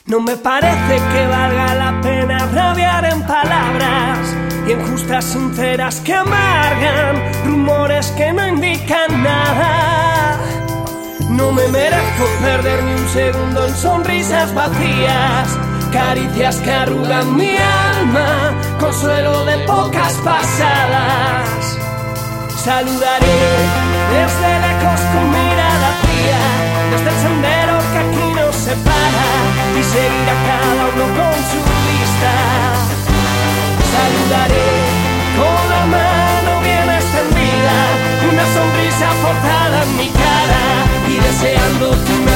No me parece que valga la pena rabiar en palabras y en justas sinceras que amargan, rumores que no indican nada. No me merezco perder ni un segundo en sonrisas vacías, caricias que arrugan mi alma, consuelo de pocas pasadas. Saludaré desde lejos con mirada fría, desde el sendero que aquí nos separa, y seguir a cada uno con su vista. Saludaré con la mano bien extendida, una sonrisa forzada en mi cara, y deseando tu